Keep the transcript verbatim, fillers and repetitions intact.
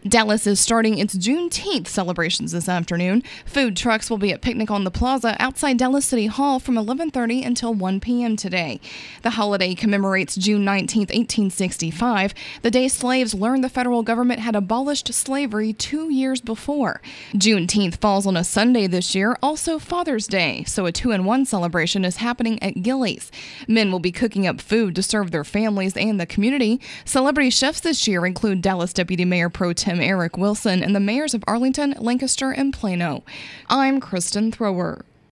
Dallas is starting its Juneteenth celebrations this afternoon. Food trucks will be at Picnic on the Plaza outside Dallas City Hall from eleven thirty until one p.m. today. The holiday commemorates June nineteenth, eighteen sixty-five, the day slaves learned the federal government had abolished slavery two years before. Juneteenth falls on a Sunday this year, also Father's Day, so a two-in-one celebration is happening at Gilley's. Men will be cooking up food to serve their families and the community. Celebrity chefs this year include Dallas Deputy Mayor Pro Tem Eric Wilson and the mayors of Arlington, Lancaster, and Plano. I'm Kristen Thrower.